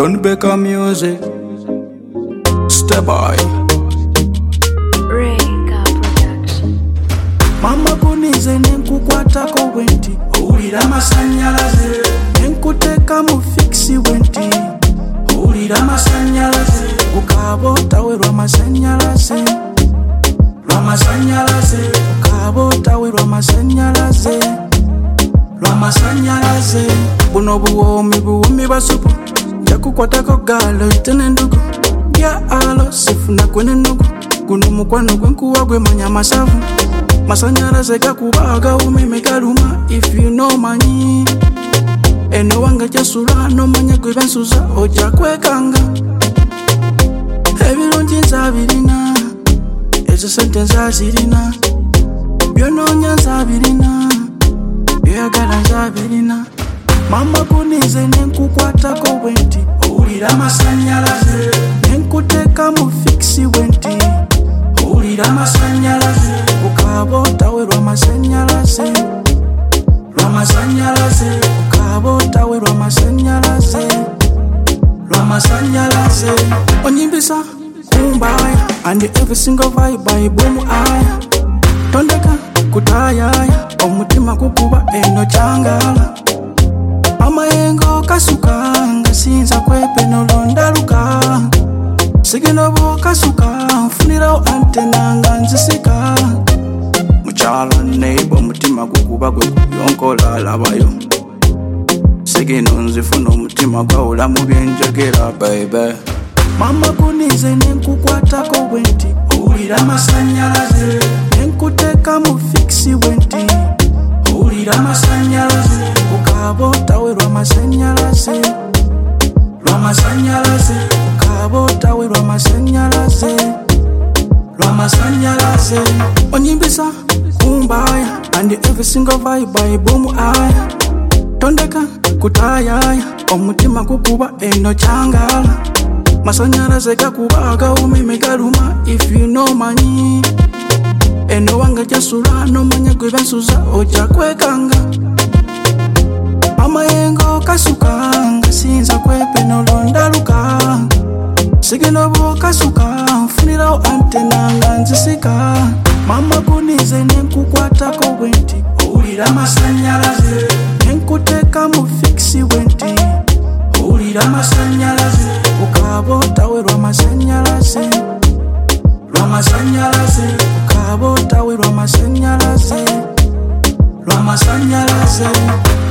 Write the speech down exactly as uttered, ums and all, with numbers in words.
Don't Baker music. Step by Rega Production. Mama kunize nenkukwatako wenti owulira amasanyalaze nenkuteka mu fiksi wenti owulira amasanyalaze ukabootawe lw'amasanyalaze lw'amasanyalaze ukabootawe lw'amasanyalaze lw'amasanyalaze buno buwoomi buwoomi basupu njakukwatako gaalo itene ndugu ya alo sifuna kwene nugu guno mukwano gwenkuwa gwemanya masavu masanyalaze gakuba gawumeme galuma if you know manyi eno wanga jasula nomanya gwebensuza oja kwekanga ebirungi nzabirina ezo sente nzazirina byononya nzabirina byoyagala nzabirina mama kunize nenkukwatako wenti owulira amasanyalaze nenkuteka mu fiksi wenti owulira amasanyalaze ukabootawe lw'amasanyalaze lw'amasanyalaze ukabootawe lw'amasanyalaze lw'amasanyalaze onyimbisa kumbaya and every single vibe ayibomu aya tondeka kutayaya omutima kukuba eno kyangala amayengo kasuka nga sinza kwepe nolondaluka siginobo kasuka nfunirawo antena nga nzisika mukyala neighbor omutima gukuba gwe yonkola labayo sigino nzifuna omutima gwawula mu byenjagera baby mama kunize nenkukwatako wenti owulira amasanyalaze nenkuteka mu fiksi wenti owulira amasanyalaze ukabootawe lw'amasanyalaze lw'amasanyalaze ukabootawe lw'amasanyalaze lw'amasanyalaze onyimbisa kumbaya and every single vibe ayibomu aya tondeka kutayaya omutima gukuba eno kyangala masanyalaze gakuba gawumeme galuma if you know manyi eno wanga jasula nomanya gwebensuza oja kwekanga amayengo kasuka nga sinza kwepe nolondaluka siginobo kasuka nfunirawo antena nga nzisika mama kunize nenkukwatako wenti owulira amasanyalaze nenkuteka mu fiksi wenti owulira amasanyalaze ukabootawe lw'amasanyalaze lw'amasanyalaze ukabootawe lw'amasanyalaze lw'amasanyalaze